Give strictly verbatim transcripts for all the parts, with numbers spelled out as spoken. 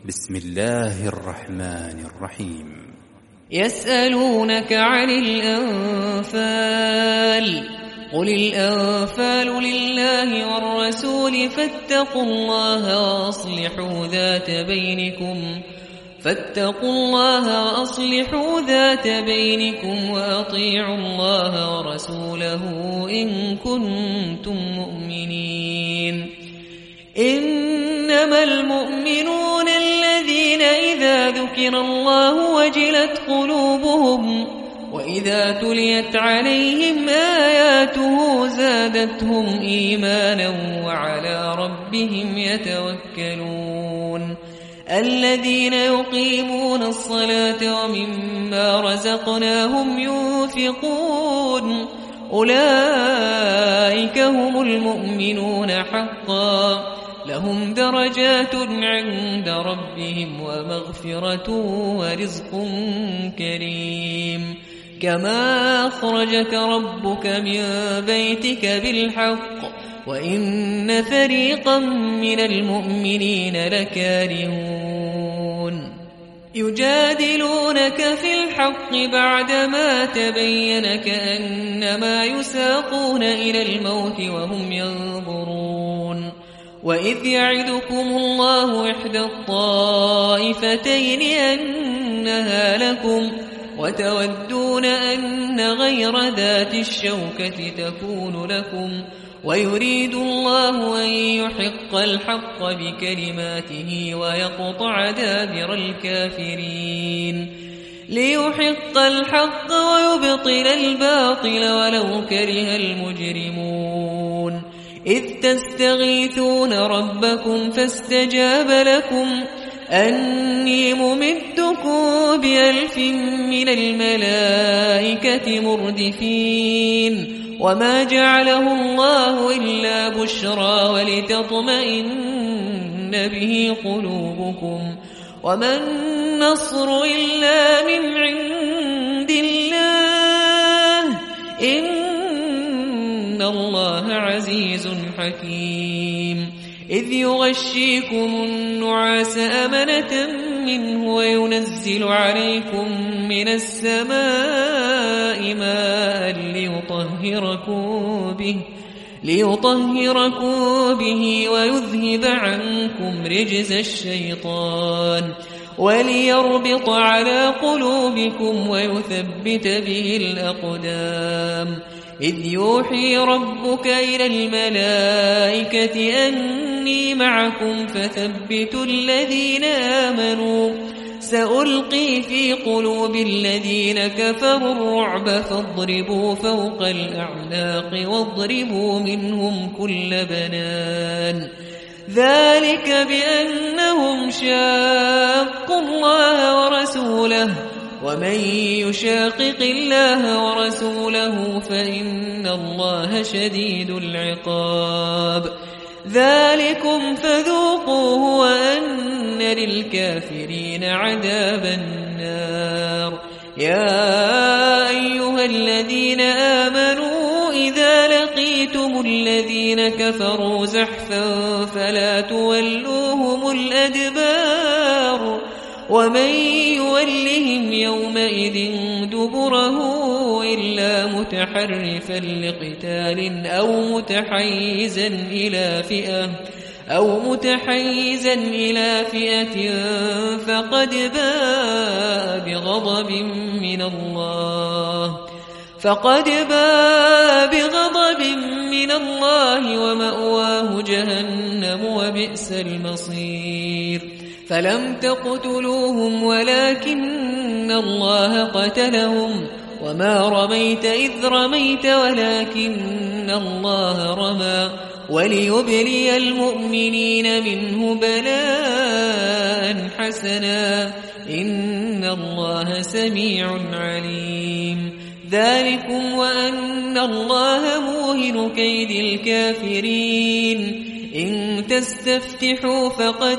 بسم الله الرحمن الرحيم. يسألونك عن الأنفال قل الأنفال لله والرسول فاتقوا الله وأصلحوا ذات بينكم فاتقوا الله وأصلحوا ذات بينكم وأطيعوا الله ورسوله إن كنتم مؤمنين. إنما المؤمنون الذين إذا ذكر الله وجلت قلوبهم وإذا تليت عليهم آياته زادتهم إيمانا وعلى ربهم يتوكلون. الذين يقيمون الصلاة ومما رزقناهم ينفقون أولئك هم المؤمنون حقا لهم درجات عند ربهم ومغفرة ورزق كريم. كما أخرجك ربك من بيتك بالحق وإن فريقا من المؤمنين لكارهون. يجادلونك في الحق بعدما تبين كأنما يساقون إلى الموت وهم ينظرون. وإذ يعدكم الله إحدى الطائفتين أنها لكم وتودون أن غير ذات الشوكة تكون لكم ويريد الله أن يحق الحق بكلماته ويقطع دابر الكافرين. ليحق الحق ويبطل الباطل ولو كره المجرمون. إذ تستغيثون ربكم فاستجاب لكم أني ممدكم بألف من الملائكة مردفين. وما جعله الله إلا بشرى ولتطمئن به قلوبكم وما النصر إلا من عند الله إن الله عزيز حكيم. إذ يغشيكم النعاس أمنة منه وينزل عليكم من السماء ماء ليطهركم به ليطهركم به ويذهب عنكم رجز الشيطان وليربط على قلوبكم ويثبت به الأقدام. إذ يوحي ربك إلى الملائكة أني معكم فثبتوا الذين آمنوا سألقي في قلوب الذين كفروا الرعب فاضربوا فوق الأعناق واضربوا منهم كل بنان. ذلك بأنهم شاقوا الله ورسوله ومن يشاقق الله ورسوله فإن الله شديد العقاب. ذلكم فذوقوه وأن للكافرين عذاب النار. يا أيها الذين آمنوا إذا لقيتم الذين كفروا زحفا فلا تولوهم الأدبار ومن يولهم يومئذ دبره إلا متحرفا لقتال أو متحيزا إلى فئة أو متحيزا إلى فئة فقد باء بغضب من الله فقد باء بغضب من الله ومأواه جهنم وبئس المصير. فلم تقتلوهم ولكن الله قتلهم وما رميت إذ رميت ولكن الله رمى وليبلي المؤمنين منه بلاء حسنا إن الله سميع عليم. ذلكم وأن الله موهن كيد الكافرين. إن تستفتحوا فقد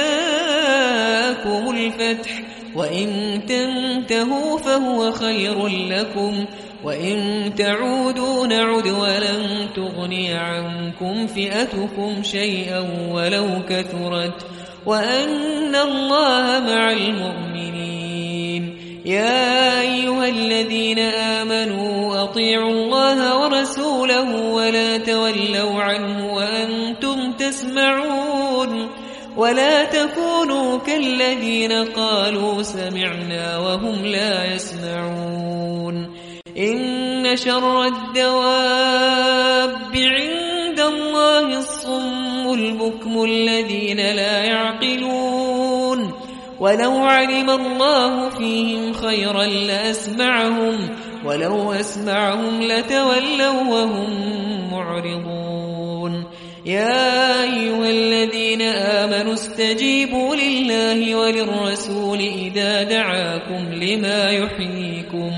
جاءكم الفتح وإن تنتهوا فهو خير لكم وإن تعودوا نعد ولن تغني عنكم فئتكم شيئا ولو كثرت وأن الله مع المؤمنين. يا أيها الذين آمنوا أطيعوا الله ورسوله ولا تولوا عنه وأنتم تسمعون ولا تكونوا كالذين قالوا سمعنا وهم لا يسمعون. إن شر الدواب عند الله الصم البكم الذين لا يعقلون. ولو علم الله فيهم خيرا لأسمعهم ولو أسمعهم لتولوا وهم معرضون. يا أيها الذين آمنوا استجيبوا لله وللرسول إذا دعاكم لما يحييكم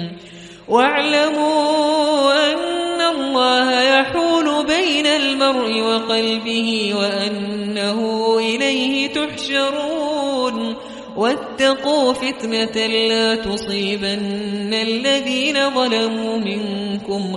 واعلموا أن الله يحول بين المرء وقلبه وأنه إليه تحشرون. واتقوا فتنة لا تصيبن الذين ظلموا منكم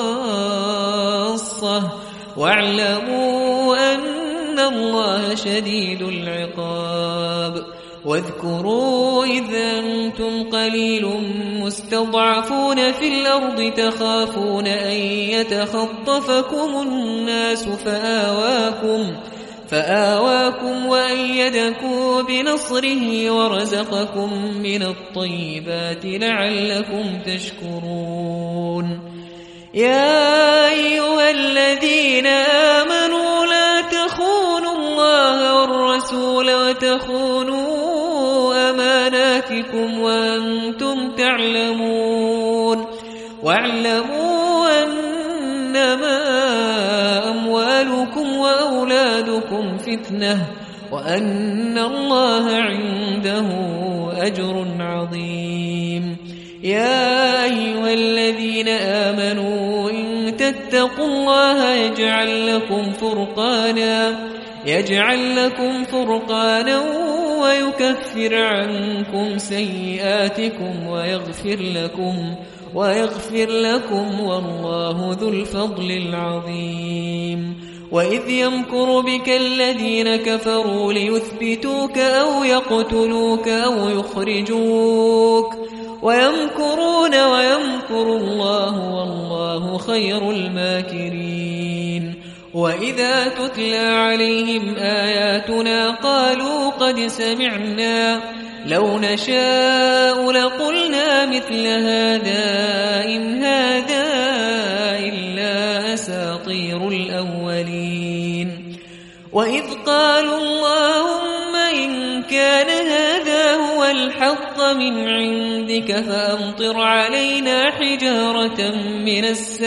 خاصة واعلموا أن الله شديد العقاب. واذكروا إذ أنتم قليل مستضعفون في الأرض تخافون أن يتخطفكم الناس فآواكم فآواكم وأيدكم بنصره ورزقكم من الطيبات لعلكم تشكرون. يا أيها الذين آمنوا لا تخونوا الله والرسول وتخونوا أماناتكم وأنتم تعلمون. واعلموا أنما أموالكم وأولادكم فتنة وأن الله عنده أجر عظيم. يا أيها الذين آمنوا إن تتقوا الله يجعل لكم فرقانا يجعل لكم فرقانا ويكفر عنكم سيئاتكم ويغفر لكم ويغفر لكم والله ذو الفضل العظيم. وإذ يمكر بك الذين كفروا ليثبتوك أو يقتلوك أو يخرجوك ويمكرون ويمكر الله والله خير الماكرين. وإذا تتلى عليهم آياتنا قالوا قد سمعنا لو نشاء لقلنا مثل هذا إن هذا إلا أساطير الأولين. وإذ قالوا اللهم إن كان هذا هو الحق من عندك فأمطر علينا حجارة من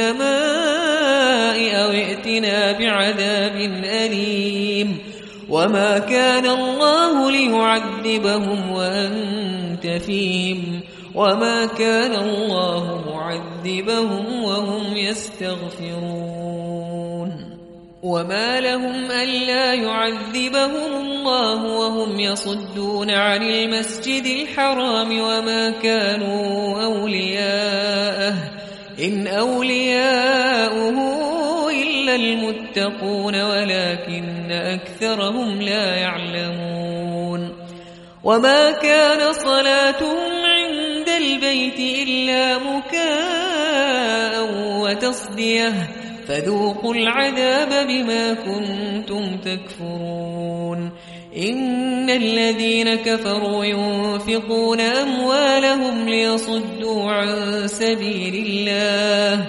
السماء أو ائتنا بعذاب أليم. وما كان الله ليعذبهم وأنت فيهم وما كان الله معذبهم وهم يستغفرون. وما لهم ألا يعذبهم الله وهم يصدون عن المسجد الحرام وما كانوا أولياءه إن أولياؤه إلا المتقون ولكن أكثرهم لا يعلمون. وما كان صلاتهم عند البيت إلا مكاء وتصدية فذوقوا العذاب بما كنتم تكفرون. إن الذين كفروا ينفقون أموالهم ليصدوا عن سبيل الله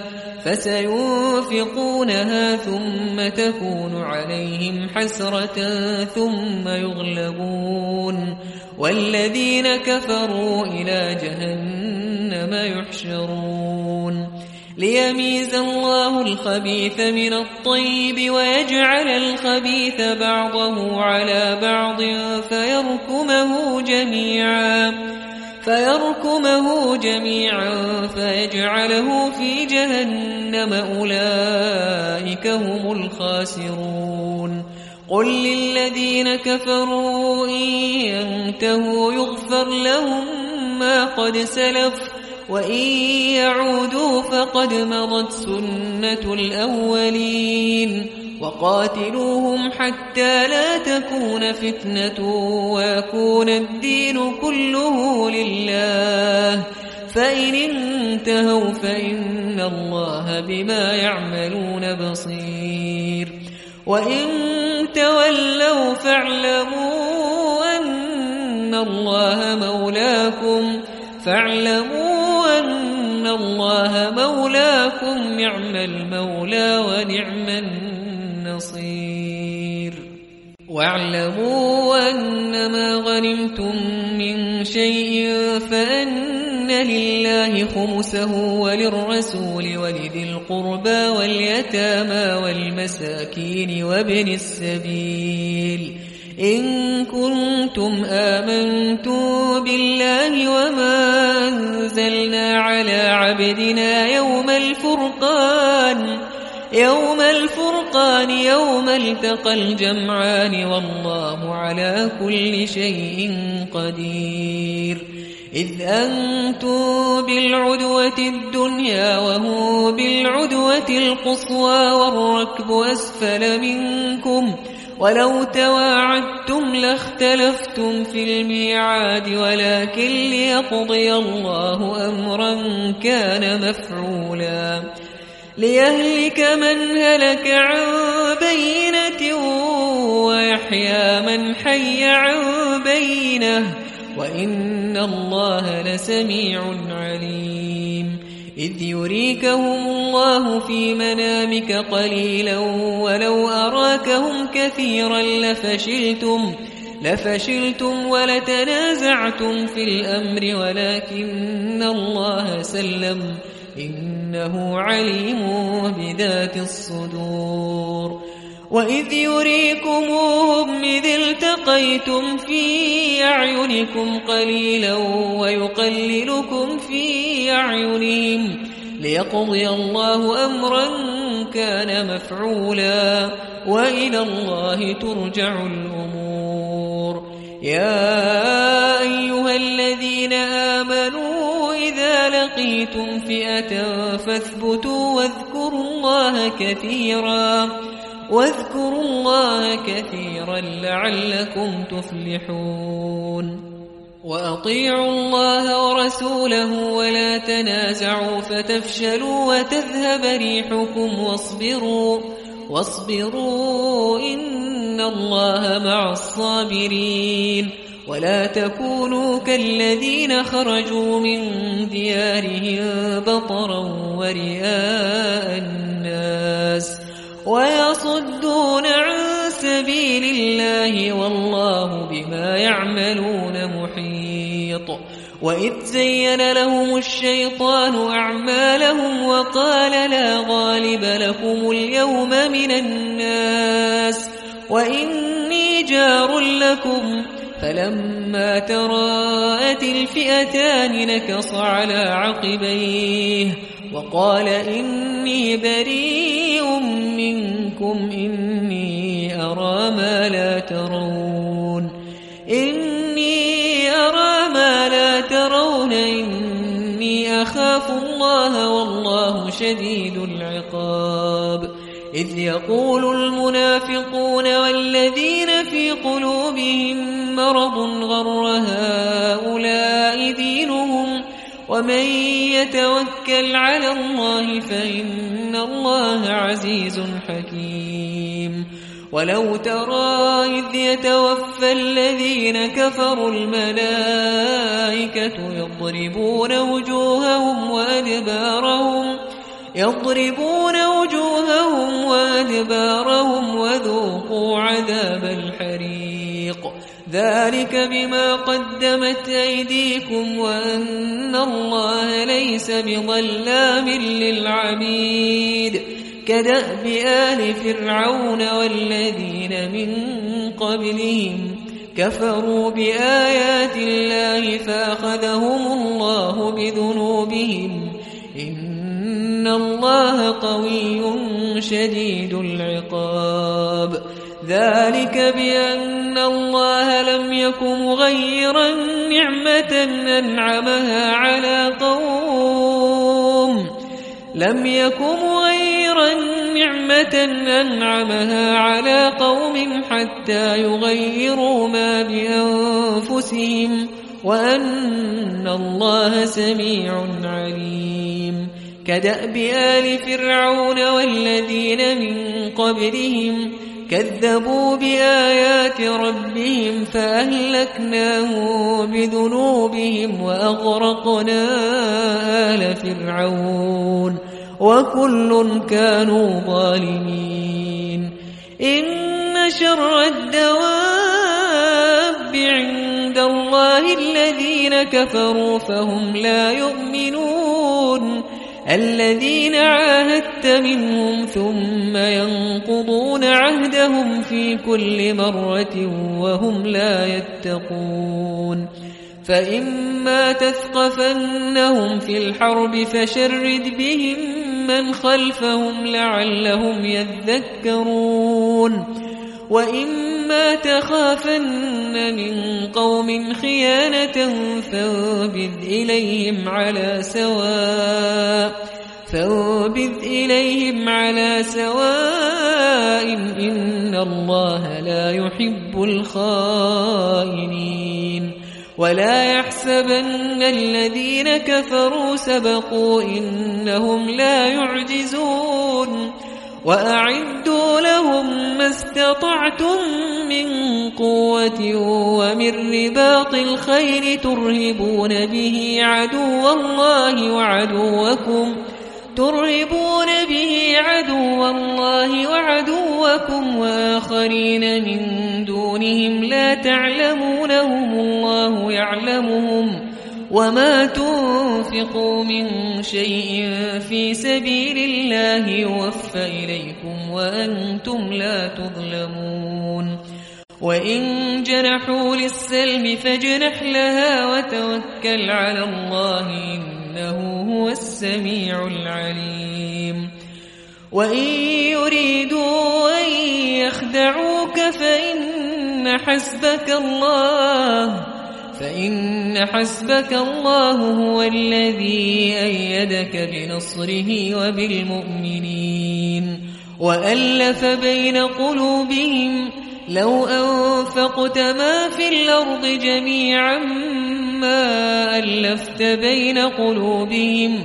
فسينفقونها ثم تكون عليهم حسرة ثم يغلبون والذين كفروا إلى جهنم يحشرون. ليميز الله الخبيث من الطيب ويجعل الخبيث بعضه على بعض فيركمه جميعا فيركمه جميعا فيجعله في جهنم أولئك هم الخاسرون. قل للذين كفروا إن ينتهوا يغفر لهم ما قد سلف وإن يعودوا فقد مضت سنة الأولين وقاتلوهم حتى لا تكون فتنة ويكون الدين كله لله فإن انتهوا فإن الله بما يعملون بصير وإن تولوا فاعلموا أن الله مولاكم فاعلموا أن الله مولاكم نعم المولى ونعم النصير واعلموا أنما غنمتم من شيء فأن لله خمسه وللرسول ولذي القربى واليتامى والمساكين وابن السبيل إن كنتم آمنتم بالله وما أنزلنا على عبدنا يوم الفرقان يوم الفرقان يوم التقى الجمعان والله على كل شيء قدير إذ أنتم بالعدوة الدنيا وهو بالعدوة القصوى والركب أسفل منكم ولو تواعدتم لاختلفتم في الميعاد ولكن ليقضي الله أمرا كان مفعولا ليهلك من هلك عن بينة ويحيى من حي عن بينة وإن الله لسميع عليم إذ يريكهم الله في منامك قليلا ولو أراكهم كثيرا لفشلتم لفشلتم ولتنازعتم في الأمر ولكن الله سلم إنه عليم بذات الصدور وإذ يريكموهم إذ التقيتم في أعينكم قليلا ويقللكم في أعينهم ليقضي الله أمرا كان مفعولا وإلى الله ترجع الأمور يا أيها الذين آمنوا إذا لقيتم فئة فاثبتوا واذكروا الله كثيرا واذكروا الله كثيرا لعلكم تفلحون وأطيعوا الله ورسوله ولا تنازعوا فتفشلوا وتذهب ريحكم واصبروا واصبروا إن الله مع الصابرين ولا تكونوا كالذين خرجوا من ديارهم بطرا ورئاء الناس ويصدون عن سبيل الله والله بما يعملون محيط وإذ زين لهم الشيطان أعمالهم وقال لا غالب لكم اليوم من الناس وإني جار لكم فلما تراءت الفئتان نكص على عقبيه وقال إني بريء منكم إني أرى ما لا ترون إني أرى ما لا ترون إني أخاف الله والله شديد العقاب إذ يقول المنافقون والذين في قلوبهم مرض غر هؤلاء دينهم ومن يتوكل على الله فإن الله عزيز حكيم ولو ترى إذ يتوفى الذين كفروا الملائكة يضربون وجوههم وأدبارهم يضربون وجوههم وأدبارهم وذوقوا عذاب الحريق ذلك بما قدمت أيديكم وأن الله ليس بظلام للعبيد كدأب آل فرعون والذين من قبلهم كفروا بآيات الله فأخذهم الله بذنوبهم إن الله قوي شديد العقاب ذلك بأن الله لم يك مغيرا نعمة أنعمها على قوم لم يك مغيرا نعمة أنعمها على قوم حتى يغيروا ما بأنفسهم وأن الله سميع عليم. كدأب آل فرعون والذين من قبلهم كذبوا بآيات ربهم فأهلكناهم بذنوبهم وأغرقنا آل فرعون وكل كانوا ظالمين. إن شر الدواب عند الله الذين كفروا فهم لا يؤمنون الذين عاهدت منهم ثم ينقضون عهدهم في كل مرة وهم لا يتقون. فإما تثقفنهم في الحرب فشرد بهم من خلفهم لعلهم يذكرون. وإما تخافن من قوم خيانة فانبذ إليهم على سواء فانبذ إليهم على سواء إن الله لا يحب الخائنين. ولا يحسبن الذين كفروا سبقوا إنهم لا يعجزون. وأعدوا لهم ما استطعتم من قوة ومن رباط الخيل ترهبون به عدو الله وعدوكم ترهبون به عدو الله وعدوكم وآخرين من دونهم لا تعلمونهم الله يعلمهم. وما تنفقوا من شيء في سبيل الله يوفى إليكم وأنتم لا تظلمون. وإن جنحوا للسلم فاجنح لها وتوكل على الله إنه هو السميع العليم. وإن يريدوا أن يخدعوك فإن حسبك الله فإن حسبك الله هو الذي أيدك بنصره وبالمؤمنين وألف بين قلوبهم لو أنفقت ما في الأرض جميعا ما ألفت بين قلوبهم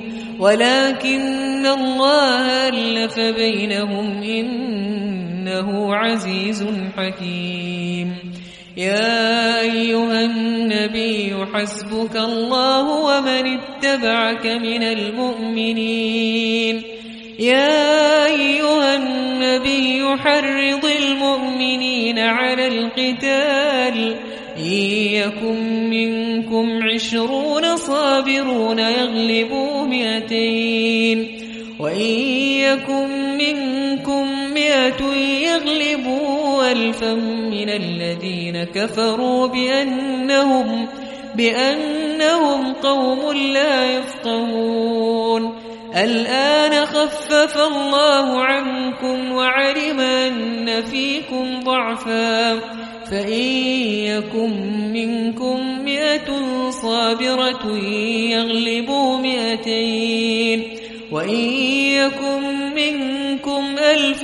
ولكن الله ألف بينهم إنه عزيز حكيم. يا أيها النبي حسبك الله ومن اتبعك من المؤمنين. يا أيها النبي حرض المؤمنين على القتال إن يكن منكم عشرون صابرون يغلبوا مئتين وإن يكن منكم مئة يغلبوا ألفا من الذين كفروا بأنهم, بأنهم قوم لا يفقهون. الآن خفف الله عنكم وعلم أن فيكم ضعفا فإن يكن منكم مئة صابرة يغلبوا مئتين وإن يكن منكم ألف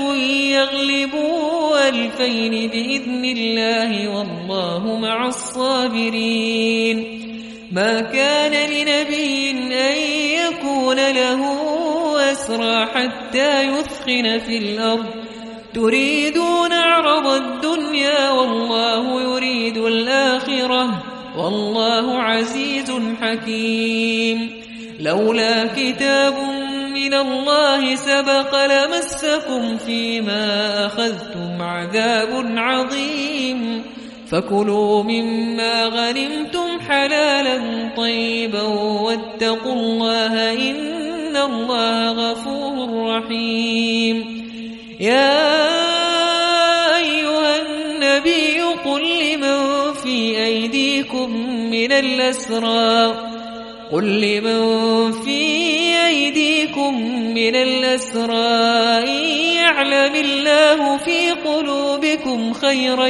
يغلبوا ألفين بإذن الله والله مع الصابرين. ما كان لنبي أن يكون له أسرى حتى يثخن في الأرض تريدون عرض الدنيا والله يريد الآخرة والله عزيز حكيم. لولا كتاب من الله سبق لمسكم فيما أخذتم عذاب عظيم فكلوا مما غنمتم حلالا طيبا واتقوا الله إن الله غفور رحيم. يا أيها النبي قل لمن في أيديكم من الأسرى قل لمن في أيديكم من الأسرى إن يعلم الله في قلوبكم خيرا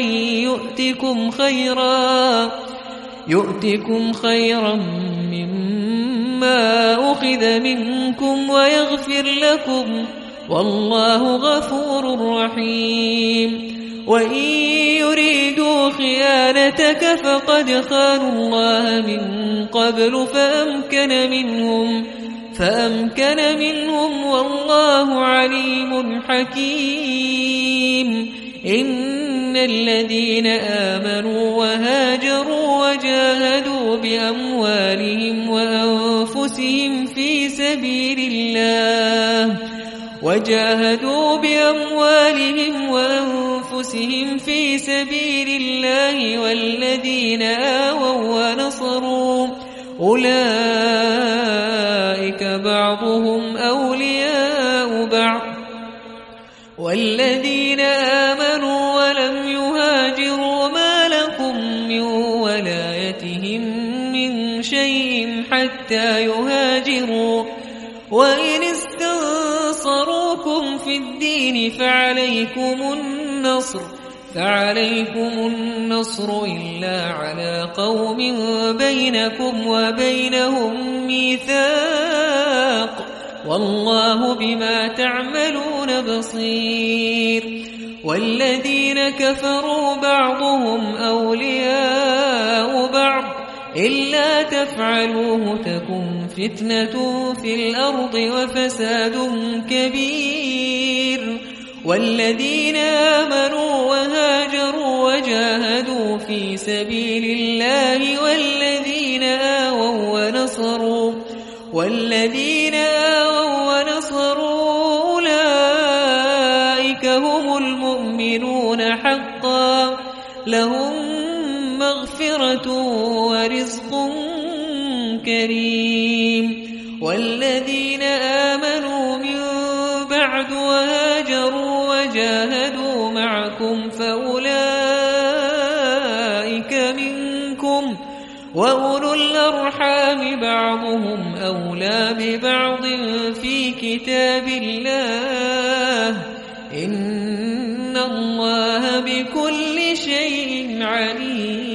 يؤتكم خيرا يؤتكم خيرا مما ما أخذ منكم ويغفر لكم والله غفور رحيم وإن يريدوا خيانتك فقد خانوا الله من قبل فأمكن منهم فأمكن منهم والله عليم حكيم إن الذين آمنوا وهاجروا وجاهدوا بأموالهم وأنفسهم في سبيل الله وجاهدوا بأموالهم وأنفسهم في سبيل الله والذين آووا ونصروا أولئك بعضهم أولياء بعض والذين آمنوا ولم يهاجروا ما لكم من ولايتهم من شيء حتى يهاجروا وإن استنصروكم في الدين فعليكم النصر فعليكم النصر إلا على قوم بينكم وبينهم ميثاق والله بما تعملون بصير والذين كفروا بعضهم أولياء بعض إلا تفعلوه تكن فتنة في الأرض وفساد كبير والذين آمنوا وهاجروا وجاهدوا في سبيل الله والذين آووا ونصروا والذين آووا ونصروا أولئك هم المؤمنون حقا لهم مغفرة ورزق كريم والذين آمنوا من بعد وهاجروا وجاهدوا معكم فأولئك منكم وأولو الأرحام بعضهم أولى ببعض في كتاب الله إن الله بكل شيء عليم